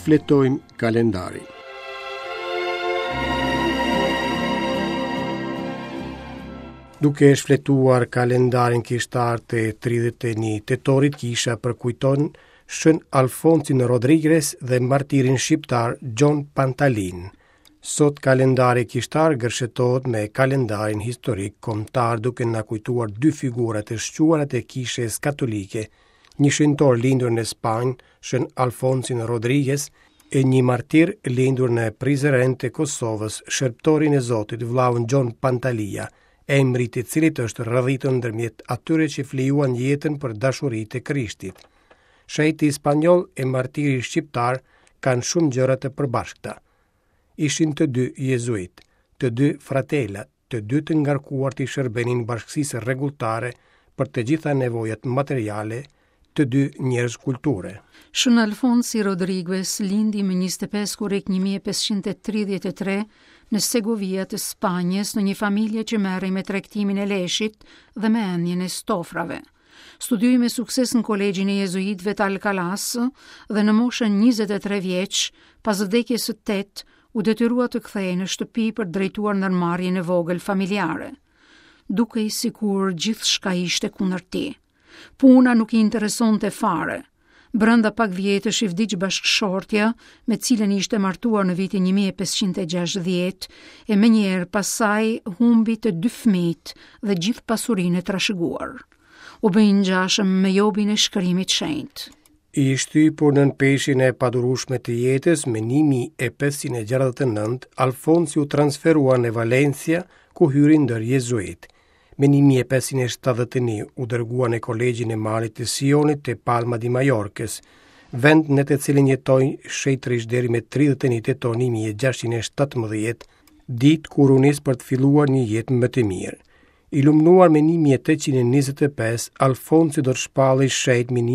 Fletojmë kalendarin. Duke shfletuar kalendarin kishtar të 31 tetorit, kisha përkujton Shën Alfonsin Rodrigues dhe martirin shqiptar Gjon Pantalin. Sot kalendari kishtar gërshetohet me kalendarin historik kombëtar, duke na kujtuar dy figurat e shquara të kishes katolike, një shenjtor lindur në Spanjë, Shën Alfonsin Rodrigues, e një martir lindur në Prizren të Kosovës, shërptorin e Zotit, vllaun Gjon Pantalia, emri i cilit është rrëdhitur ndërmjet atyre që flijuan jetën për dashuritë e Krishtit. Shehiti spanjoll e martiri shqiptar kanë shumë gjëra të përbashkëta. Ishin të dy jezuit, të dy fratela, të dy të ngarkuar të shërbenin bashkësisë rregulltare për të gjitha nevojat materiale, të dy njerëz kulture. Shën Alfonsi Rodrigues lindi më 25 korrik 1533 në Segovia të Spanjës, në një familje që merrej me tregtimin e leshit dhe me endjen e stofrave. Studioi me sukses në kolegjin e jezuitëve të Alcalas dhe në moshën 23 vjeç, pas vdekjes së tet, u detyrua të kthehej në shtëpi për drejtuar ndërmarrjen e vogël familjare. Dukej sikur gjithçka ishte kundër tij. Puna nuk I interesonte fare. Brenda pak vjetësh I vdiq bashkëshortja, me cilën ishte martuar në vitin 1560, e menjëherë pasaj humbi të 2 fëmijët dhe gjithë pasurinë e trashëguar. U bë I ngjashëm me Jobin e shkrimit shenjtë. I shtypur nën peshin e padurueshme të jetës, me 1569, Alfonsi u transferua në Valencia, ku hyri ndër jezuit. Me 1571 u dërgua në kolegjin e malit të Sionit të Palma di Majorkës, vend në të cilin jetoi shejtërisht deri me 31 tetor 1617, ditë kur u nis për të filluar një jetë më të mirë. Ilumnuar me 1825, Alfonsi do të shpallej shejt me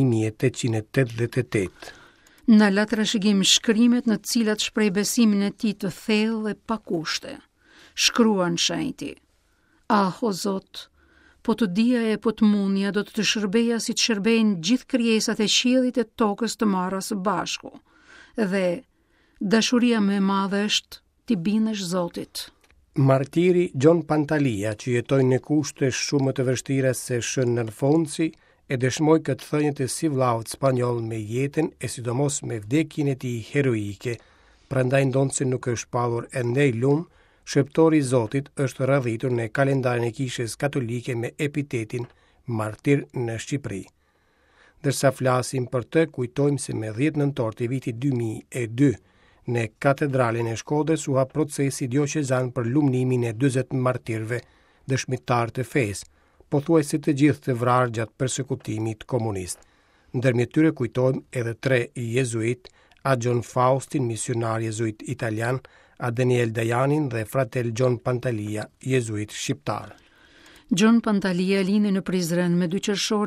1888. Në la trashëgim shkrimet në të cilat shpreh besimin e tij të thellë dhe pa kushte. Shkruan shenjti: Ah, o Zot, po të dija e po të mundja do të shërbeja si të shërbejnë gjithë krijesat e qiellit e tokës të marra së bashku. Dhe dashuria më e madhe është t'i bindesh Zotit. Martiri Gjon Pantalia, që jetoi në kushte shumë të vështira se Shën Alfonsi, e dëshmoi këtë thënie të si vllaut spanjoll me jetën e sidomos me vdekjen e tij heroike, prandaj ndonse nuk është shpallur ende I lum, shërptori I Zotit është rrëdhitur në kalendarin e kishës katolike me epitetin martir në Shqipëri. Dërsa flasim për të, kujtojmë se me 10 nëntor të vitit 2002, në katedralin e Shkodrës u hap procesi dioqezan për lumnimin e 40 martirëve, dëshmitar të fesë, pothuajse të gjithë të vrarë gjatë përsekutimit komunist. Ndërmjet tyre kujtojmë edhe 3 jezuit, a Gjon Faustin, misionar jezuit italian, a Daniel Dajanin dhe fratel Gjon Pantalia, jezuit shqiptar. Gjon Pantalia lindi në Prizren me 2 qershor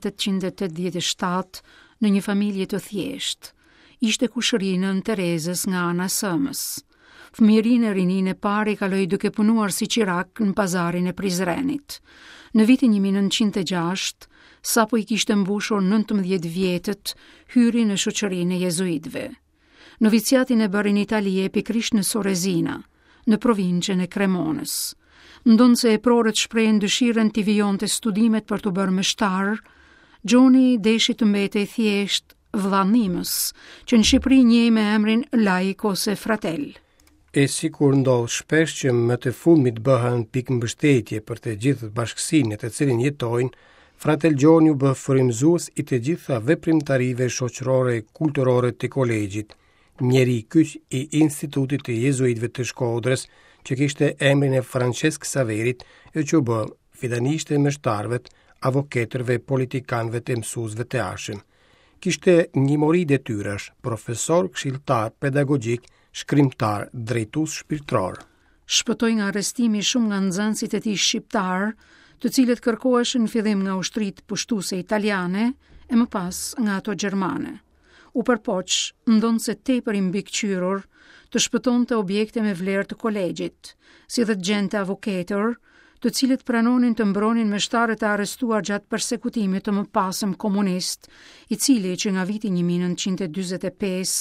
1887 në një familje të thjeshtë. Ishte kushërinën Terezës nga ana sëmës. Fëmijërinë e rininë e parë I kaloi duke punuar si qirak në pazarin e Prizrenit. Në vitin 1906, sapo I kishte mbushur 19 vjetët, hyri në shoqërinë e jezuitëve. Noviciatin e bëri në Itali, pikërisht në Sorezina, në provincën e Cremonës. Ndonse eprorët shprehen dëshirën t'i vijonte studimet për të bërë mështar, Gjoni deshi të mbetej thjesht vllanimës, që në Shqipëri njeh me emrin laik ose fratel. E sikur ndodh shpesh që më të fundmit bëhen pikëmbështetje për të gjithë bashkësinë të cilin jetojnë, fratel Gjoni u bë frymëzues I të gjitha veprimtarive shoqërore e kulturore të kolegjit, njeri I kyç I Institutit të Jezuitëve të Shkodrës, që kishte emrin e Francesc Saverit, e që u bë fidanisht e mështarëve, avokatërve, politikanëve të mësuesve të arshëm. Kishte një mori detyrash, profesor, këshilltar, pedagogjik, shkrimtar, drejtues shpirtëror. Shpëtoi nga arrestimi shumë nga nxënësit e tij shqiptar, të cilët kërkoheshin në fillim nga ushtritë pushtuese italiane e më pas nga ato gjermane. U përpoq, ndonse tepër I mbikëqyrur, të shpëtonte objekte me vlerë të kolegjit, si dhe të gjente avokatër, të cilët pranonin të mbronin meshtarët e arrestuar gjatë përsekutimit të mëpasëm komunist, I cili që nga viti 1945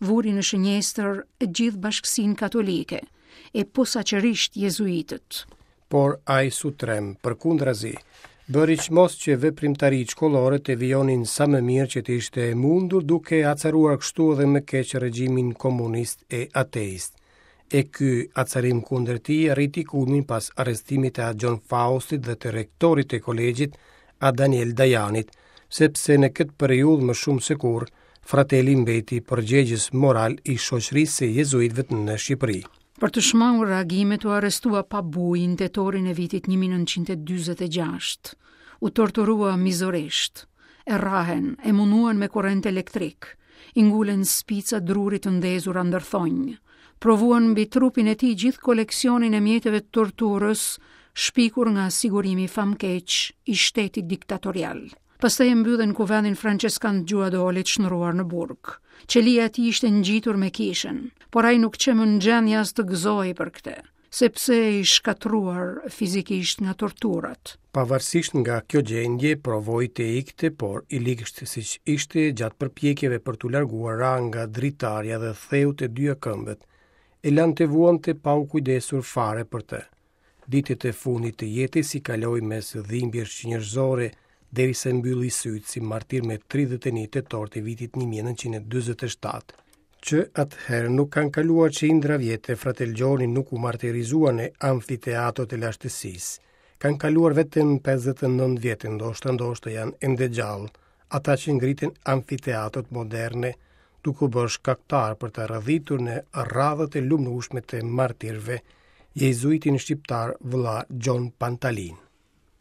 vuri në shënjestër e gjithë bashkësinë katolike e posaçërisht jezuitët. Por ai Sutrem, përkundrazi, bëri çmos që veprimtaritë shkollore të vijonin sa më mirë që të ishte mundur, duke acaruar kështu edhe më keq regjimin komunist e ateist. E ky acarim kundër tij arriti kulmin pas arrestimit të John Faustit dhe të rektorit të kolegjit a Daniel Dajanit, sepse në këtë periudhë më shumë se kurrë Fratelli mbeti përgjegjës moral i shoqërisë së jezuitëve në Shqipëri. Për të shmangur reagimet u arrestua pa bujë në tetorin e vitit 1946. U torturua mizorisht, e rrahen, e munuan me korrent elektrik, i ngulen spica drurit të ndezura ndër thonjë, provuan mbi trupin e tij gjithë koleksionin e mjeteve të torturës, shpikur nga sigurimi famkeq i shtetit diktatorial. Pastaj e mbyllen kuvendin franceskan të Gjuadolit shndruar në burg. Qelia e tij ishte ngjitur me kishën, por ai nuk qe më në gjendje as të gëzojë për këtë, sepse i shkatruar fizikisht nga torturat. Pavarësisht nga kjo gjendje, provoi të ikte, por i ligësht siç ishte gjatë përpjekjeve për t'u larguar ra nga dritarja dhe theut e dyja këmbët, e lanë të vuante pa u kujdesur fare për të. Ditët e fundit të jetës i kaloi mes dhimbjesh njerëzore, derisa mbylli sytë si martir me 31 tetor të vitit 1947, që atëherë nuk kanë kaluar qindra vjetë, fratel Gjoni nuk u martirizua në amfiteatot e lashtësisë. Kanë kaluar vetëm 59 vjetë, ndoshta janë ende gjallë, ata që ngriten amfiteatot moderne, duke bërë shkaktar për të radhitur në radhët e lumënueshme të martirëve, jezuitin shqiptar vëlla Gjon Pantalin.